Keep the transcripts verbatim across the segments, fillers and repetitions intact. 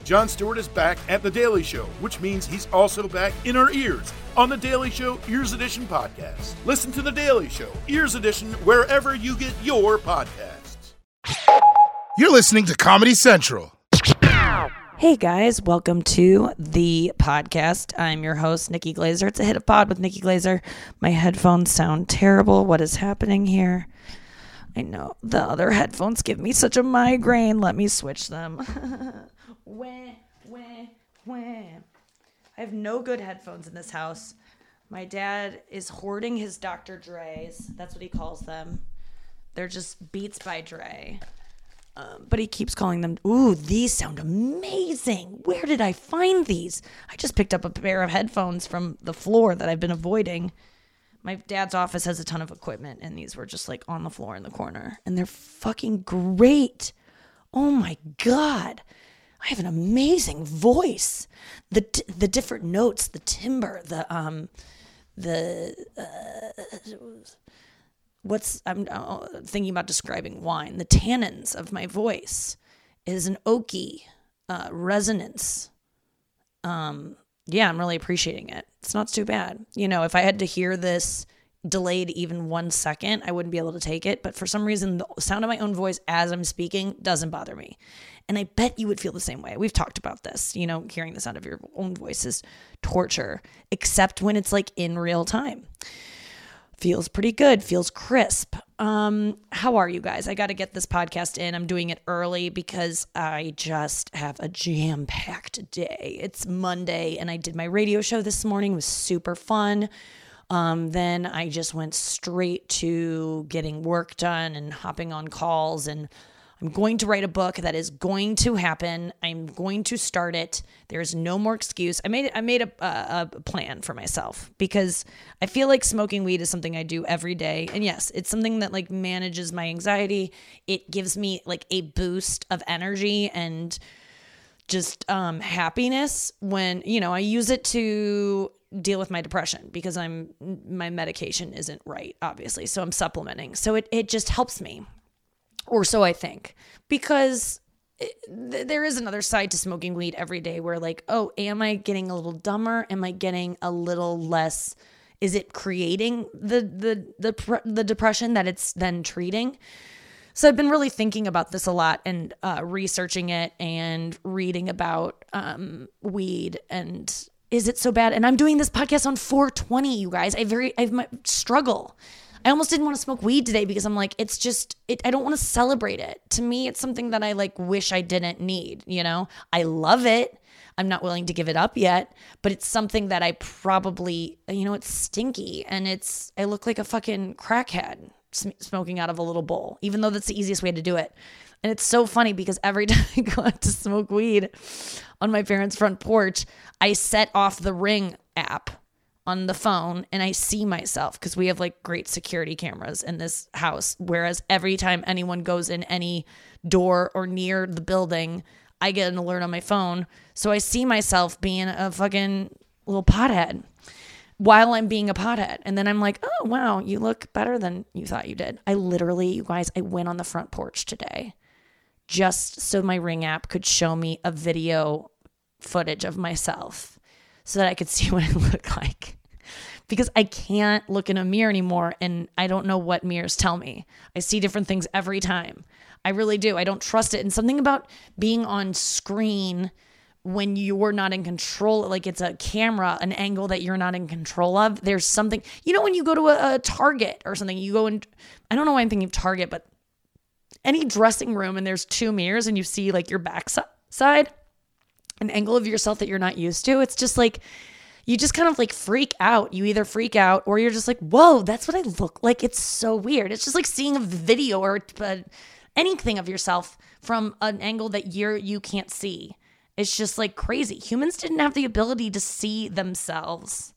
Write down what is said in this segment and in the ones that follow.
Jon Stewart is back at The Daily Show, which means he's also back in our ears on The Daily Show Ears Edition podcast. Listen to The Daily Show Ears Edition wherever you get your podcasts. You're listening to Comedy Central. Hey guys, welcome to the podcast. I'm your host, Nikki Glazer. It's a Hit a Pod with Nikki Glazer. My headphones sound terrible. What is happening here? I know the other headphones give me such a migraine. Let me switch them. Wah, wah, wah. I have no good headphones in this house. My dad is hoarding his Doctor Dre's. That's what he calls them. They're just Beats by Dre. Um, but he keeps calling them, ooh, these sound amazing. Where did I find these? I just picked up a pair of headphones from the floor that I've been avoiding. My dad's office has a ton of equipment, and these were just like on the floor in the corner. And they're fucking great. Oh my God. I have an amazing voice. The the different notes, the timbre, the um, the uh, what's I'm uh, thinking about describing wine. The tannins of my voice is an oaky uh, resonance. Um, yeah, I'm really appreciating it. It's not too bad. You know, if I had to hear this delayed even one second, I wouldn't be able to take it. But for some reason, the sound of my own voice as I'm speaking doesn't bother me. And I bet you would feel the same way. We've talked about this. You know, hearing the sound of your own voice is torture, except when it's like in real time. Feels pretty good. Feels crisp. Um, how are you guys? I got to get this podcast in. I'm doing it early because I just have a jam-packed day. It's Monday, and I did my radio show this morning. It was super fun. Um, then I just went straight to getting work done and hopping on calls, and I'm going to write a book that is going to happen. I'm going to start it. There's no more excuse. I made it, I made a, a, a plan for myself because I feel like smoking weed is something I do every day. And yes, it's something that like manages my anxiety. It gives me like a boost of energy and just um, happiness when, you know, I use it to deal with my depression because I'm my medication isn't right, obviously. So I'm supplementing. So it, it just helps me. Or so I think, because th- there is another side to smoking weed every day where like, oh, am I getting a little dumber? Am I getting a little less? Is it creating the the the the depression that it's then treating? So I've been really thinking about this a lot and uh, researching it and reading about um, weed and is it so bad? And I'm doing this podcast on four twenty, you guys. I very I my struggle. I almost didn't want to smoke weed today because I'm like, it's just, it, I don't want to celebrate it. To me, it's something that I like wish I didn't need, you know? I love it. I'm not willing to give it up yet, but it's something that I probably, you know, it's stinky and it's, I look like a fucking crackhead sm- smoking out of a little bowl, even though that's the easiest way to do it. And it's so funny because every time I go out to smoke weed on my parents' front porch, I set off the Ring app on the phone and I see myself because we have like great security cameras in this house. Whereas every time anyone goes in any door or near the building, I get an alert on my phone. So I see myself being a fucking little pothead while I'm being a pothead. And then I'm like, oh, wow, you look better than you thought you did. I literally, you guys, I went on the front porch today just so my Ring app could show me a video footage of myself so that I could see what I look like. Because I can't look in a mirror anymore and I don't know what mirrors tell me. I see different things every time. I really do. I don't trust it. And something about being on screen when you're not in control, like it's a camera, an angle that you're not in control of. There's something, you know, when you go to a, a Target or something, you go in, I don't know why I'm thinking of Target, but any dressing room and there's two mirrors and you see like your back side, an angle of yourself that you're not used to. It's just like, you just kind of like freak out. You either freak out or you're just like, whoa, that's what I look like. It's so weird. It's just like seeing a video or uh, anything of yourself from an angle that you're, you can't see. It's just like crazy. Humans didn't have the ability to see themselves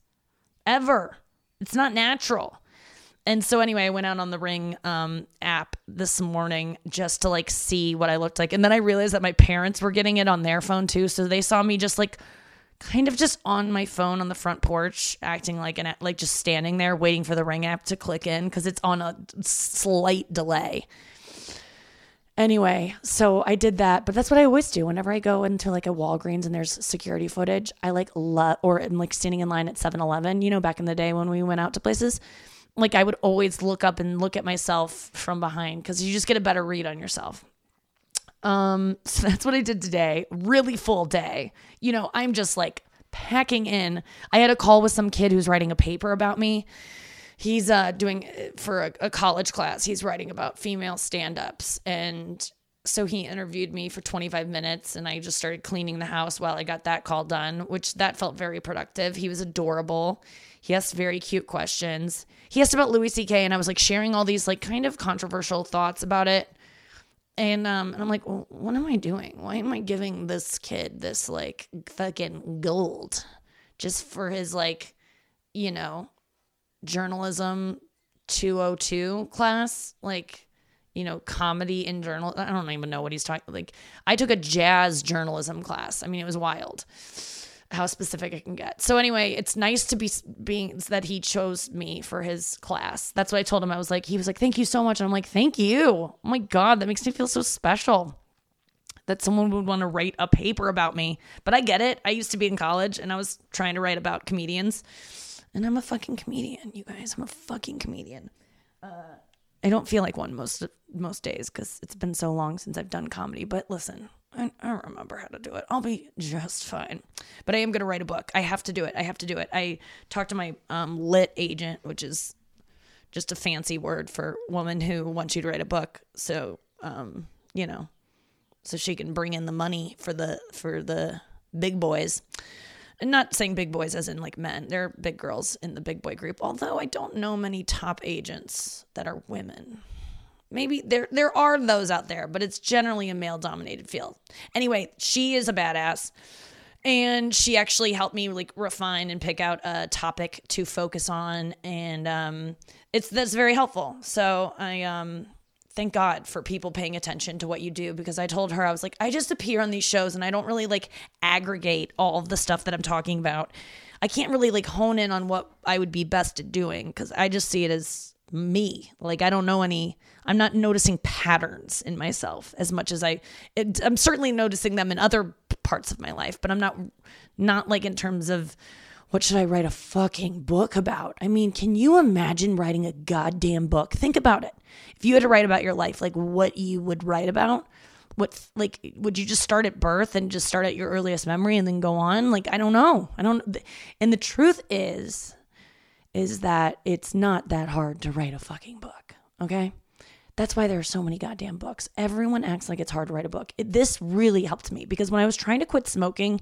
ever. It's not natural. And so anyway, I went out on the Ring um, app this morning just to like see what I looked like. And then I realized that my parents were getting it on their phone too. So they saw me just like kind of just on my phone on the front porch, acting like an like just standing there waiting for the Ring app to click in because it's on a slight delay. Anyway, so I did that, but that's what I always do. Whenever I go into like a Walgreens and there's security footage, I like love, or I'm like standing in line at seven eleven, you know, back in the day when we went out to places, like I would always look up and look at myself from behind because you just get a better read on yourself. Um, so that's what I did today. Really full day. You know, I'm just like packing in. I had a call with some kid who's writing a paper about me. He's uh, doing for a, a college class. He's writing about female stand-ups. And so he interviewed me for twenty-five minutes and I just started cleaning the house while I got that call done, which that felt very productive. He was adorable. He asked very cute questions. He asked about Louis C K and I was like sharing all these like kind of controversial thoughts about it. And, um, and I'm like, well, what am I doing? Why am I giving this kid this like fucking gold just for his like, you know, journalism two oh two class, like, you know, comedy in journal. I don't even know what he's talking. Like, I took a jazz journalism class. I mean, it was wild how specific I can get. So anyway, it's nice to be being that he chose me for his class. That's what I told him. I was like, he was like, thank you so much. And I'm like, thank you. Oh my God, that makes me feel so special that someone would want to write a paper about me. But I get it. I used to be in college and I was trying to write about comedians. And I'm a fucking comedian, you guys. I'm a fucking comedian. Uh, I don't feel like one most most days because it's been so long since I've done comedy. But listen, I, I don't remember how to do it. I'll be just fine. But I am going to write a book. I have to do it. I have to do it. I talked to my um, lit agent, which is just a fancy word for woman who wants you to write a book. So, um, you know, so she can bring in the money for the for the big boys. And not saying big boys as in like men. There are big girls in the big boy group. Although I don't know many top agents that are women. Maybe there there are those out there, but it's generally a male-dominated field. Anyway, she is a badass. And she actually helped me like refine and pick out a topic to focus on. And um, it's that's very helpful. So I... um. Thank God for people paying attention to what you do, because I told her, I was like, I just appear on these shows and I don't really like aggregate all of the stuff that I'm talking about. I can't really like hone in on what I would be best at doing because I just see it as me. Like I don't know any, I'm not noticing patterns in myself as much as I, it, I'm certainly noticing them in other parts of my life, but I'm not, not like in terms of, what should I write a fucking book about? I mean, can you imagine writing a goddamn book? Think about it. If you had to write about your life, like what you would write about, what, like, would you just start at birth and just start at your earliest memory and then go on? Like, I don't know. I don't, and the truth is, is that it's not that hard to write a fucking book. Okay. That's why there are so many goddamn books. Everyone acts like it's hard to write a book. It, this really helped me because when I was trying to quit smoking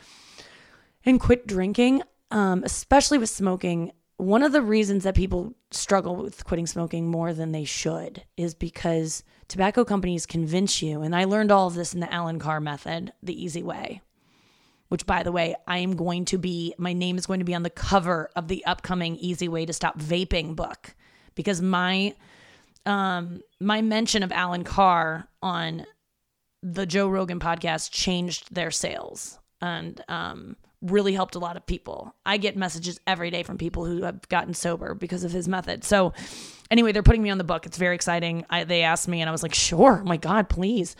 and quit drinking, Um, especially with smoking, one of the reasons that people struggle with quitting smoking more than they should is because tobacco companies convince you, and I learned all of this in the Alan Carr method, the easy way, which by the way, I am going to be, my name is going to be on the cover of the upcoming Easy Way to Stop Vaping book, because my, um, my mention of Alan Carr on the Joe Rogan podcast changed their sales and, um, really helped a lot of people. I get messages every day from people who have gotten sober because of his method. So anyway, they're putting me on the book. It's very exciting. I, they asked me and I was like, sure. Oh my God, please.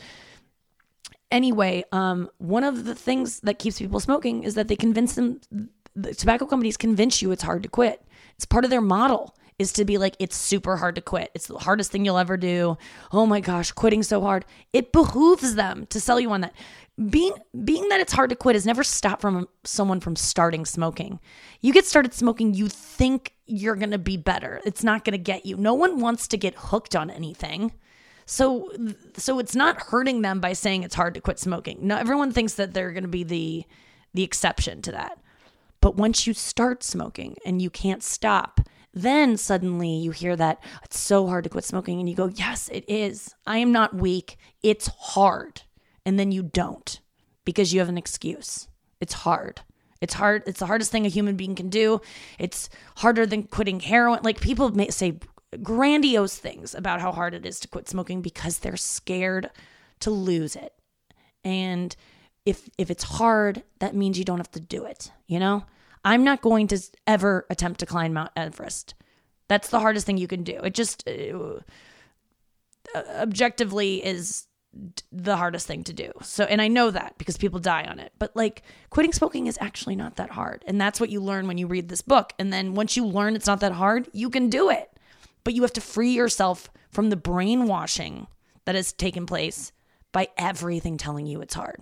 Anyway, um, one of the things that keeps people smoking is that they convince them, the tobacco companies convince you it's hard to quit. It's part of their model is to be like, it's super hard to quit. It's the hardest thing you'll ever do. Oh my gosh, quitting so hard. It behooves them to sell you on that. Being being that it's hard to quit has never stopped from someone from starting smoking. You get started smoking, you think you're going to be better. It's not going to get you. No one wants to get hooked on anything. So so it's not hurting them by saying it's hard to quit smoking. No, everyone thinks that they're going to be the the exception to that. But once you start smoking and you can't stop, then suddenly you hear that it's so hard to quit smoking and you go, yes, it is. I am not weak. It's hard. And then you don't because you have an excuse. It's hard. It's hard. It's the hardest thing a human being can do. It's harder than quitting heroin. Like people may say grandiose things about how hard it is to quit smoking because they're scared to lose it. And if if it's hard, that means you don't have to do it. You know, I'm not going to ever attempt to climb Mount Everest. That's the hardest thing you can do. It just, uh, uh, objectively is the hardest thing to do. So, and I know that because people die on it, but like quitting smoking is actually not that hard. And that's what you learn when you read this book. And then once you learn it's not that hard, you can do it, but you have to free yourself from the brainwashing that has taken place by everything telling you it's hard.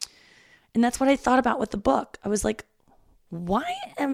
And that's what I thought about with the book. I was like, why am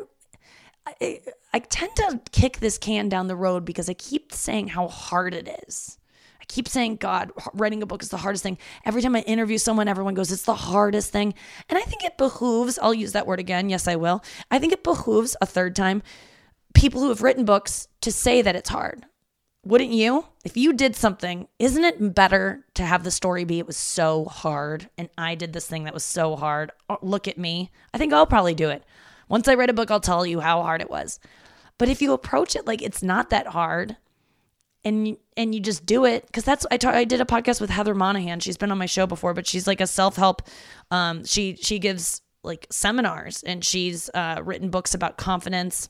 I, I tend to kick this can down the road because I keep saying how hard it is. I keep saying, God, writing a book is the hardest thing. Every time I interview someone, everyone goes, it's the hardest thing. And I think it behooves, I'll use that word again. Yes, I will. I think it behooves a third time, people who have written books to say that it's hard. Wouldn't you? If you did something, isn't it better to have the story be it was so hard and I did this thing that was so hard? Oh, look at me. I think I'll probably do it. Once I write a book, I'll tell you how hard it was. But if you approach it like it's not that hard and you, and you just do it, because that's I, ta- I did a podcast with Heather Monahan. She's been on my show before, but she's like a self-help. Um, she she gives like seminars and she's uh, written books about confidence.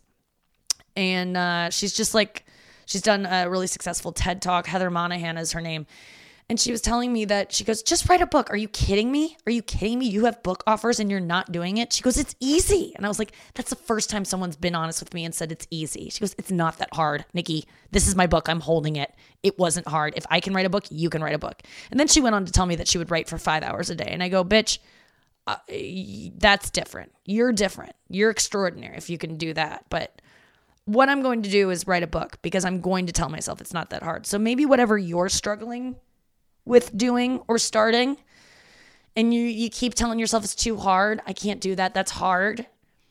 And uh, she's just like, she's done a really successful TED Talk. Heather Monahan is her name. And she was telling me that, she goes, just write a book. Are you kidding me? Are you kidding me? You have book offers and you're not doing it? She goes, it's easy. And I was like, that's the first time someone's been honest with me and said it's easy. She goes, it's not that hard, Nikki. This is my book. I'm holding it. It wasn't hard. If I can write a book, you can write a book. And then she went on to tell me that she would write for five hours a day. And I go, bitch, uh, that's different. You're different. You're extraordinary if you can do that. But what I'm going to do is write a book because I'm going to tell myself it's not that hard. So maybe whatever you're struggling with doing or starting and you, you keep telling yourself it's too hard, I can't do that, that's hard.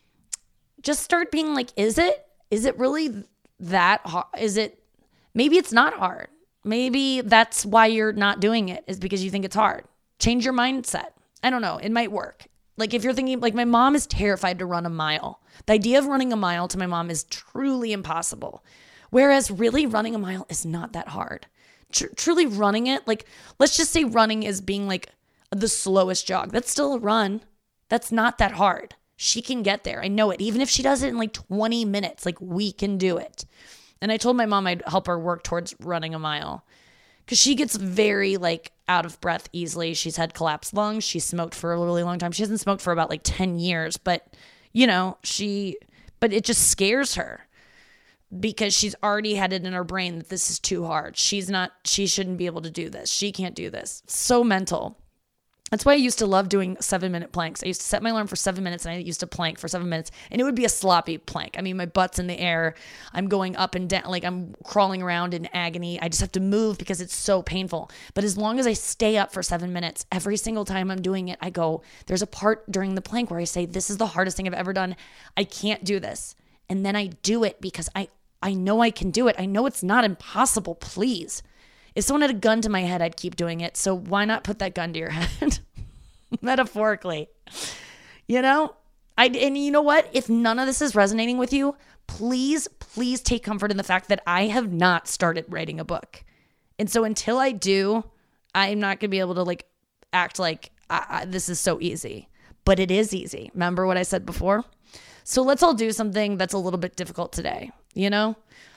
Just start being like, is it? Is it really that hard? Is it, maybe it's not hard. Maybe that's why you're not doing it is because you think it's hard. Change your mindset. I don't know. It might work. Like if you're thinking, like my mom is terrified to run a mile. The idea of running a mile to my mom is truly impossible. Whereas really running a mile is not that hard. Tr- truly running it, like let's just say running is being like the slowest jog. That's still a run. That's not that hard. She can get there. I know it. Even if she does it in like twenty minutes, like we can do it. And I told my mom I'd help her work towards running a mile because she gets very like out of breath easily. She's had collapsed lungs. She smoked for a really long time. She hasn't smoked for about like ten years, but you know, she, but it just scares her because she's already had it in her brain that this is too hard. She's not, she shouldn't be able to do this. She can't do this. So mental. That's why I used to love doing seven minute planks. I used to set my alarm for seven minutes and I used to plank for seven minutes and it would be a sloppy plank. I mean, my butt's in the air. I'm going up and down, like I'm crawling around in agony. I just have to move because it's so painful. But as long as I stay up for seven minutes, every single time I'm doing it, I go, there's a part during the plank where I say, this is the hardest thing I've ever done. I can't do this. And then I do it because I, I know I can do it. I know it's not impossible, please. If someone had a gun to my head, I'd keep doing it. So why not put that gun to your head? Metaphorically, you know, I, and you know what? If none of this is resonating with you, please, please take comfort in the fact that I have not started writing a book. And so until I do, I'm not going to be able to like act like I, I, this is so easy, but it is easy. Remember what I said before? So let's all do something that's a little bit difficult today, you know?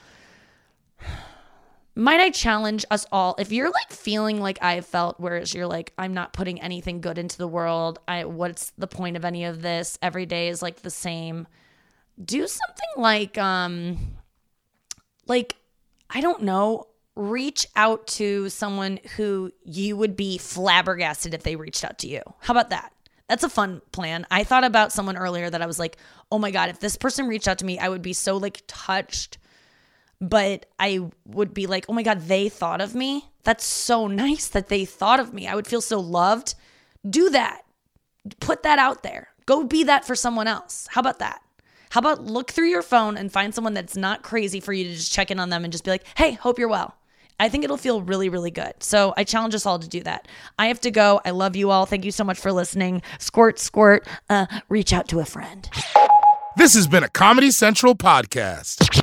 Might I challenge us all, if you're like feeling like I felt, whereas you're like, I'm not putting anything good into the world. I, what's the point of any of this? Every day is like the same. Do something like, um, like, I don't know, reach out to someone who you would be flabbergasted if they reached out to you. How about that? That's a fun plan. I thought about someone earlier that I was like, oh my God, if this person reached out to me, I would be so like touched. But I would be like, oh my God, they thought of me. That's so nice that they thought of me. I would feel so loved. Do that. Put that out there. Go be that for someone else. How about that? How about look through your phone and find someone that's not crazy for you to just check in on them and just be like, hey, hope you're well. I think it'll feel really, really good. So I challenge us all to do that. I have to go. I love you all. Thank you so much for listening. Squirt, squirt, uh, reach out to a friend. This has been a Comedy Central podcast.